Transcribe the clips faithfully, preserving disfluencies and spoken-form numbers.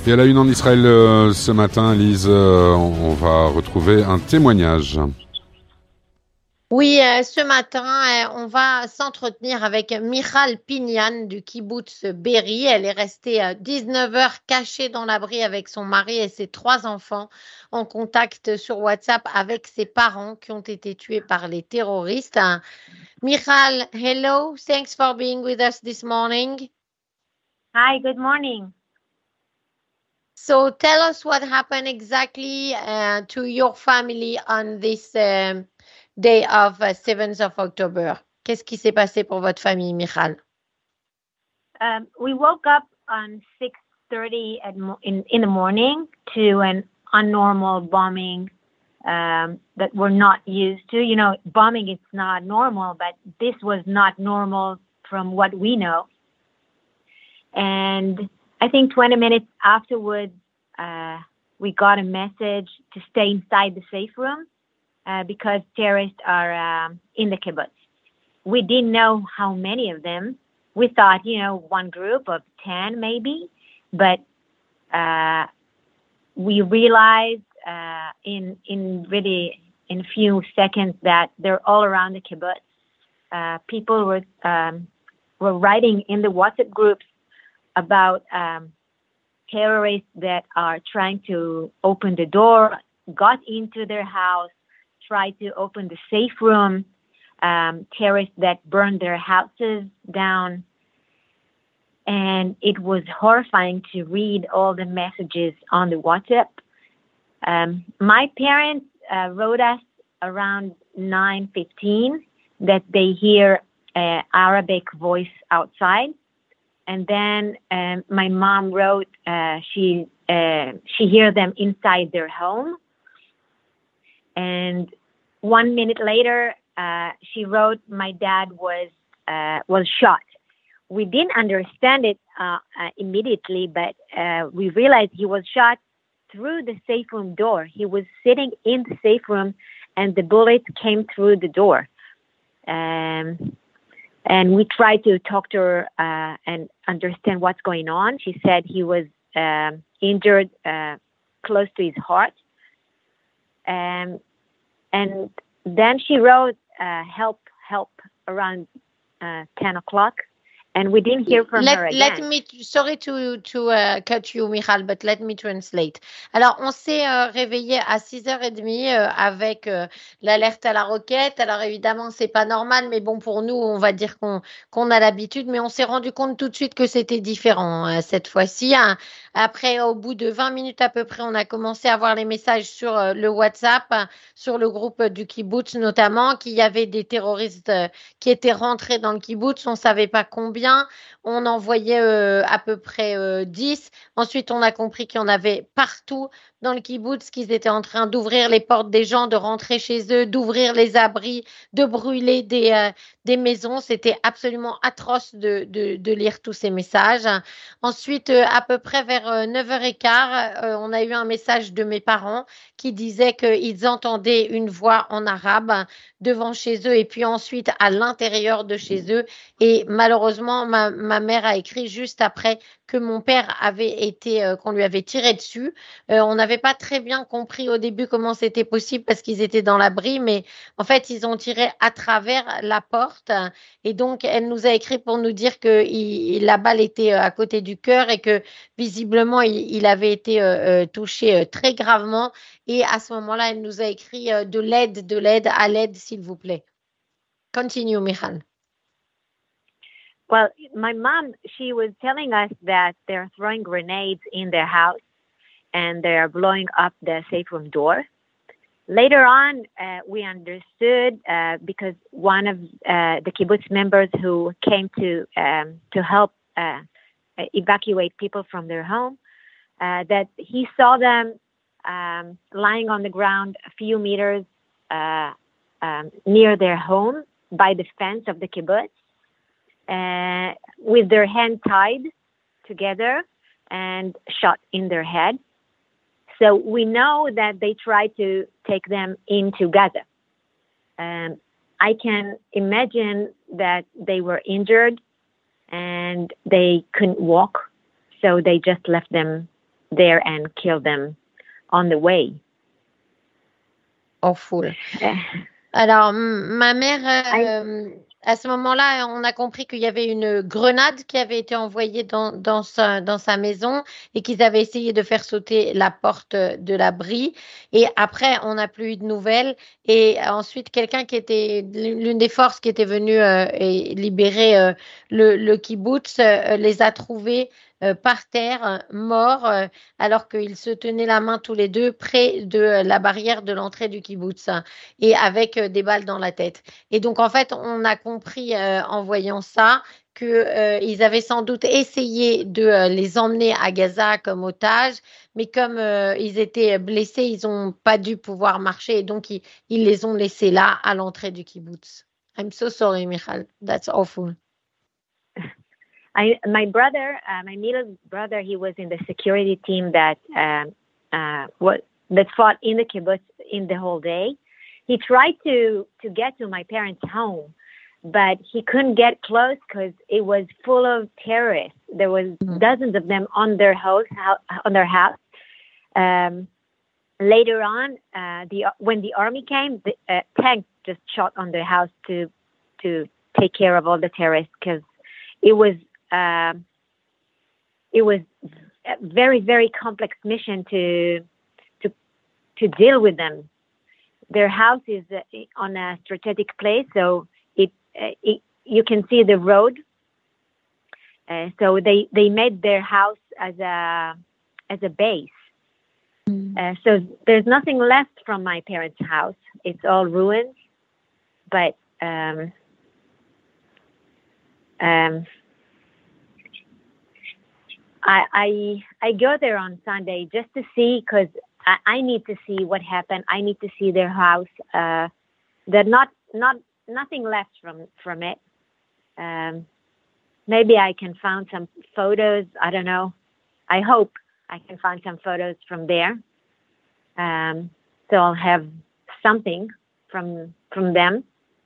Et à la une en Israël euh, ce matin, Lise, euh, on va retrouver un témoignage. Oui, euh, ce matin, euh, on va s'entretenir avec Michal Pinyan du kibbutz Berry. Elle est restée euh, dix-neuf heures cachée dans l'abri avec son mari et ses trois enfants, en contact sur WhatsApp avec ses parents qui ont été tués par les terroristes. Uh, Michal, hello. Thanks for being with us this morning. Hi, good morning. So tell us what happened exactly uh, to your family on this um, day of uh, seventh of October. Qu'est-ce qui s'est passé pour votre famille, Michal? Um, we woke up on six thirty at mo- in, in the morning to an unnormal bombing um, that we're not used to. You know, bombing is not normal, but this was not normal from what we know. And I think twenty minutes afterwards, uh, we got a message to stay inside the safe room uh, because terrorists are um, in the kibbutz. We didn't know how many of them. We thought, you know, one group of ten maybe, but uh, we realized uh, in in really in a few seconds that they're all around the kibbutz. Uh, people were um, were writing in the WhatsApp groups about um, terrorists that are trying to open the door, got into their house, tried to open the safe room, um, terrorists that burned their houses down. And it was horrifying to read all the messages on the WhatsApp. Um, my parents uh, wrote us around nine fifteen that they hear uh, Arabic voice outside. And then um, my mom wrote uh, she uh, she hear them inside their home. And one minute later, uh, she wrote my dad was uh, was shot. We didn't understand it uh, uh, immediately, but uh, we realized he was shot through the safe room door. He was sitting in the safe room, and the bullet came through the door. Um, And we tried to talk to her uh, and understand what's going on. She said he was um, injured uh, close to his heart. Um, and then she wrote, uh, help, help, around uh, ten o'clock. And we didn't hear from let, her again. Let me, sorry to, to uh, cut you, Michal, but let me translate. Alors, on s'est euh, réveillé à six heures trente euh, avec euh, l'alerte à la roquette. Alors, évidemment, c'est pas normal, mais bon, pour nous, on va dire qu'on qu'on a l'habitude, mais on s'est rendu compte tout de suite que c'était différent euh, cette fois-ci. Hein. Après, au bout de vingt minutes à peu près, on a commencé à voir les messages sur euh, le WhatsApp, hein, sur le groupe du kibbutz notamment, qu'il y avait des terroristes euh, qui étaient rentrés dans le kibbutz. On savait pas combien. On en voyait euh, à peu près euh, dix. Ensuite, on a compris qu'il y en avait partout dans le kibbutz, qu'ils étaient en train d'ouvrir les portes des gens, de rentrer chez eux, d'ouvrir les abris, de brûler des, euh, des maisons. C'était absolument atroce de, de, de lire tous ces messages. Ensuite, euh, à peu près vers euh, neuf heures quinze, euh, on a eu un message de mes parents qui disait qu'ils entendaient une voix en arabe devant chez eux et puis ensuite à l'intérieur de chez eux. Et malheureusement, ma, ma mère a écrit juste après que mon père avait été, euh, qu'on lui avait tiré dessus. Euh, on n'avait pas très bien compris au début comment c'était possible parce qu'ils étaient dans l'abri, mais en fait, ils ont tiré à travers la porte. Et donc, elle nous a écrit pour nous dire que il, la balle était à côté du cœur et que visiblement, il, il avait été euh, touché euh, très gravement. Et à ce moment-là, elle nous a écrit euh, de l'aide, de l'aide, à l'aide, s'il vous plaît. Continue, Michal. Well, my mom, she was telling us that they're throwing grenades in their house and they're blowing up the safe room door. Later on, uh, we understood uh, because one of uh, the kibbutz members who came to um, to help uh, evacuate people from their home, uh, that he saw them um, lying on the ground a few meters uh, um, near their home by the fence of the kibbutz. Uh, with their hands tied together and shot in their head. So we know that they tried to take them into Gaza. Um, I can imagine that they were injured and they couldn't walk, so they just left them there and kill them on the way. Awful. Uh, Alors, m- ma mère, I, euh, à ce moment-là, on a compris qu'il y avait une grenade qui avait été envoyée dans, dans sa, dans sa maison et qu'ils avaient essayé de faire sauter la porte de l'abri. Et après, on n'a plus eu de nouvelles. Et ensuite, quelqu'un qui était, l'une des forces qui était venue euh, et libérer euh, le, le kibbutz, euh, les a trouvés euh, par terre, euh, morts, euh, alors qu'ils se tenaient la main tous les deux près de euh, la barrière de l'entrée du kibbutz, hein, et avec euh, des balles dans la tête. Et donc, en fait, on a compris euh, en voyant ça que euh, ils avaient sans doute essayé de euh, les emmener à Gaza comme otages, mais comme euh, ils étaient blessés, ils n'ont pas dû pouvoir marcher, et donc ils, ils les ont laissés là à l'entrée du kibbutz. I'm so sorry, Michal. That's awful. I, my brother, uh, my middle brother, he was in the security team that um, uh, what that fought in the kibbutz in the whole day. He tried to to get to my parents' home, but he couldn't get close because it was full of terrorists. There was mm-hmm. dozens of them on their house, on their house. Um, later on, uh, the when the army came, the uh, tank just shot on their house to to take care of all the terrorists because it was uh, it was a very very complex mission to to to deal with them. Their house is uh, on a strategic place, so it, uh, it you can see the road. Uh, so they, they made their house as a as a base. Mm. Uh, so there's nothing left from my parents' house. It's all ruins. But um, um, I, I I go there on Sunday just to see because. I, I need to see what happened. I need to see their house. Uh, there's not not nothing left from from it. Um, maybe I can find some photos. I don't know. I hope I can find some photos from there. Um, so I'll have something from from them.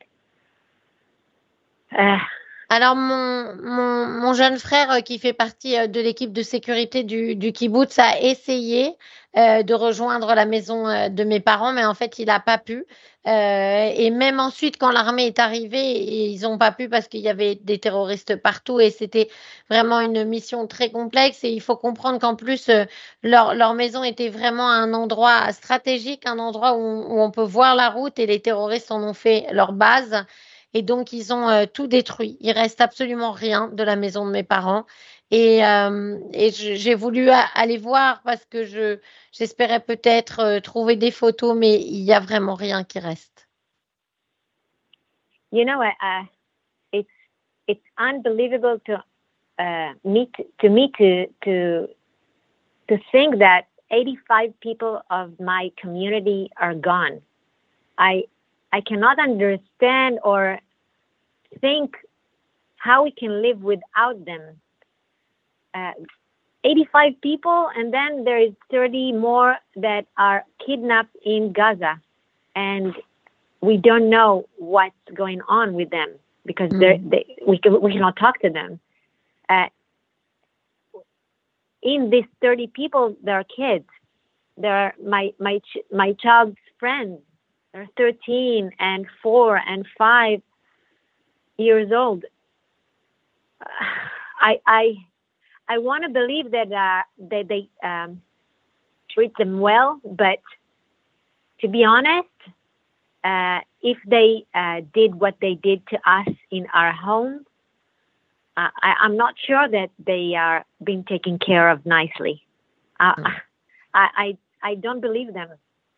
Uh, Alors, mon, mon, mon jeune frère euh, qui fait partie euh, de l'équipe de sécurité du, du kibbutz a essayé euh, de rejoindre la maison euh, de mes parents, mais en fait, il n'a pas pu. Euh, et même ensuite, quand l'armée est arrivée, ils n'ont pas pu parce qu'il y avait des terroristes partout et c'était vraiment une mission très complexe. Et il faut comprendre qu'en plus, euh, leur, leur maison était vraiment un endroit stratégique, un endroit où, où on peut voir la route et les terroristes en ont fait leur base. Et donc, ils ont euh, tout détruit. Il reste absolument rien de la maison de mes parents. Et, euh, et j'ai voulu aller voir parce que je j'espérais peut-être euh, trouver des photos, mais il y a vraiment rien qui reste. You know, uh, it's it's unbelievable to uh, me to, to me to to to think that eighty-five people of my community are gone. I I cannot understand or think how we can live without them. Uh, eighty-five people, and then there is thirty more that are kidnapped in Gaza, and we don't know what's going on with them because mm. they, we can, we cannot talk to them. Uh, in these thirty people, there are kids. There are my my my child's friends. They're thirteen and four and five years old. I I I want to believe that uh, that they um, treat them well, but to be honest, uh, if they uh, did what they did to us in our home, uh, I, I'm not sure that they are being taken care of nicely. Uh, mm. I, I I don't believe them.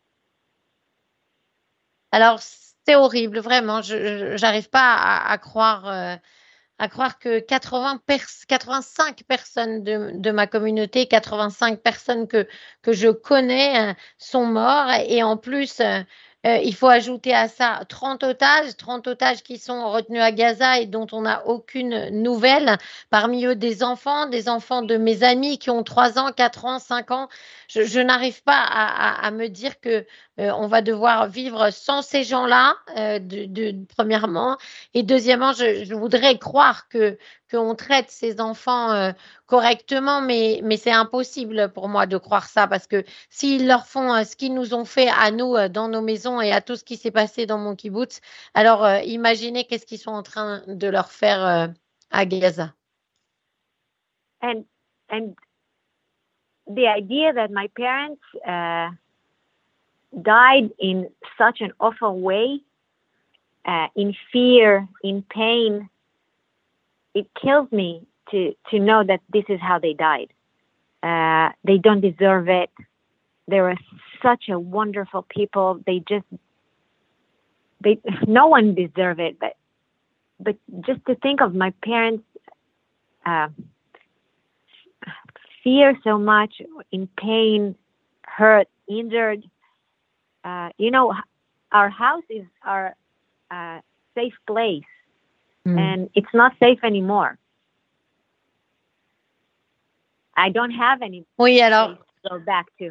Alors, c'est horrible, vraiment. Je n'arrive pas à, à croire, euh, à croire que quatre-vingts pers- quatre-vingt-cinq personnes de, de ma communauté, quatre-vingt-cinq personnes que, que je connais euh, sont morts. Et en plus, euh, Euh, il faut ajouter à ça trente otages, trente otages qui sont retenus à Gaza et dont on n'a aucune nouvelle. Parmi eux, des enfants, des enfants de mes amis qui ont trois ans, quatre ans, cinq ans. Je, je n'arrive pas à, à, à me dire que euh, on va devoir vivre sans ces gens-là, euh, de, de, premièrement. Et deuxièmement, je, je voudrais croire que qu'on traite ces enfants euh, correctement, mais, mais c'est impossible pour moi de croire ça parce que s'ils leur font euh, ce qu'ils nous ont fait à nous euh, dans nos maisons et à tout ce qui s'est passé dans mon kibbutz, alors euh, imaginez qu'est-ce qu'ils sont en train de leur faire euh, à Gaza. And and the idea that my parents uh, died in such an awful way, uh, in fear, in pain, it kills me to to know that this is how they died. Uh, they don't deserve it. They were such a wonderful people. They just, they, no one deserved it. But, but just to think of my parents, uh, fear so much, in pain, hurt, injured. Uh, you know, our house is our uh, safe place, mm. and it's not safe anymore. I don't have any oui, alors, place to go back to.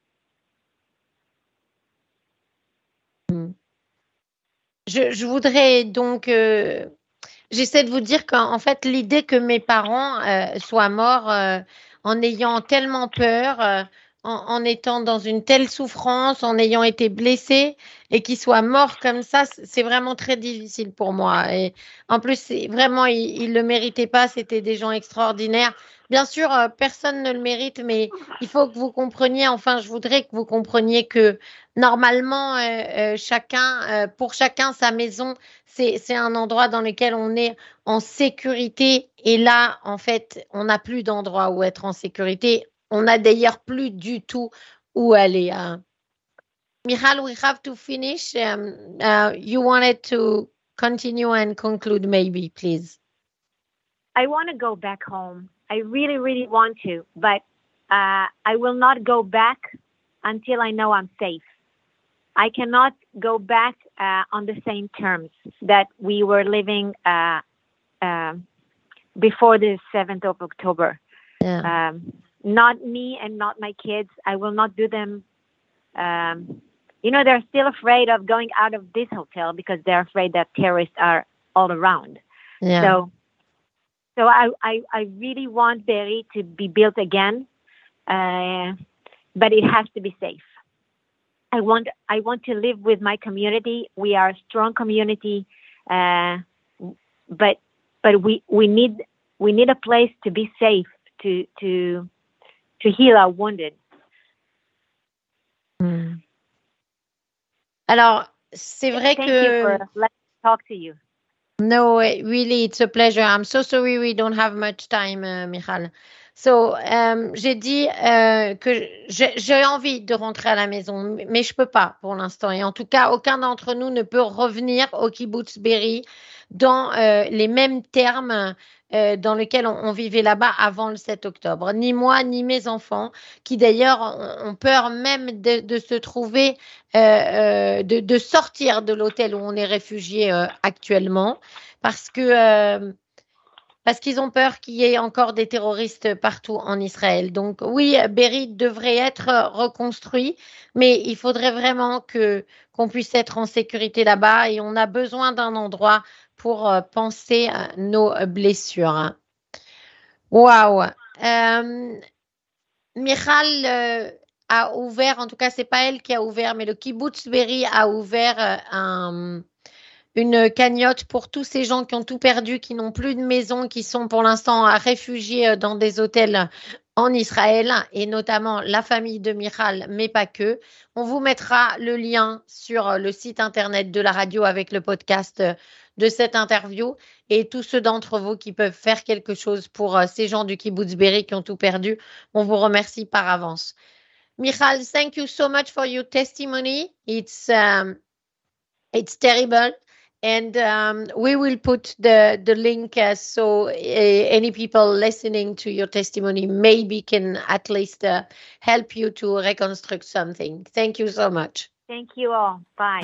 Je, je voudrais donc, euh, j'essaie de vous dire qu'en fait, l'idée que mes parents euh, soient morts euh, en ayant tellement peur, euh, en, en étant dans une telle souffrance, en ayant été blessés et qu'ils soient morts comme ça, c'est vraiment très difficile pour moi. Et en plus, c'est, vraiment, ils ne le méritaient pas, c'était des gens extraordinaires. Bien sûr, euh, personne ne le mérite, mais il faut que vous compreniez, enfin, je voudrais que vous compreniez que normalement, euh, euh, chacun, euh, pour chacun, sa maison, c'est, c'est un endroit dans lequel on est en sécurité. Et là, en fait, on n'a plus d'endroit où être en sécurité. On n'a d'ailleurs plus du tout où aller. Hein. Michal, we have to finish. Um, uh, you wanted to continue and conclude, maybe, please. I want to go back home. I really, really want to, but uh, I will not go back until I know I'm safe. I cannot go back uh, on the same terms that we were living uh, uh, before the seventh of October. Yeah. Um, not me and not my kids. I will not do them. Um, you know, they're still afraid of going out of this hotel because they're afraid that terrorists are all around. Yeah. So, so I, I, I really want Be'eri to be built again, uh, but it has to be safe. I want I want to live with my community. We are a strong community, uh, but but we, we need we need a place to be safe to to to heal our wounded. Mm. Alors c'est vrai Thank que. you for letting me talk to you. No, really, it's a pleasure. I'm so sorry we don't have much time, uh, Michal. So, um, j'ai dit euh, que j'ai, j'ai envie de rentrer à la maison, mais je peux pas pour l'instant. Et en tout cas, aucun d'entre nous ne peut revenir au kibbutz Be'eri dans euh, les mêmes termes euh, dans lesquels on, on vivait là-bas avant le sept octobre. Ni moi, ni mes enfants, qui d'ailleurs ont, ont peur même de, de se trouver, euh, euh, de, de sortir de l'hôtel où on est réfugié euh, actuellement, parce que euh, parce qu'ils ont peur qu'il y ait encore des terroristes partout en Israël. Donc oui, Be'eri devrait être reconstruit, mais il faudrait vraiment que qu'on puisse être en sécurité là-bas et on a besoin d'un endroit pour euh, penser à nos blessures. Waouh. Euh, Michal euh, a ouvert, en tout cas c'est pas elle qui a ouvert, mais le kibbutz Be'eri a ouvert euh, un une cagnotte pour tous ces gens qui ont tout perdu, qui n'ont plus de maison, qui sont pour l'instant réfugiés dans des hôtels en Israël, et notamment la famille de Michal, mais pas que. On vous mettra le lien sur le site internet de la radio avec le podcast de cette interview, et tous ceux d'entre vous qui peuvent faire quelque chose pour ces gens du kibbutz Be'eri qui ont tout perdu, on vous remercie par avance. Michal, thank you so much for your testimony. It's um, it's terrible. And um, we will put the, the link uh, so uh, any people listening to your testimony maybe can at least uh, help you to reconstruct something. Thank you so much. Thank you all. Bye.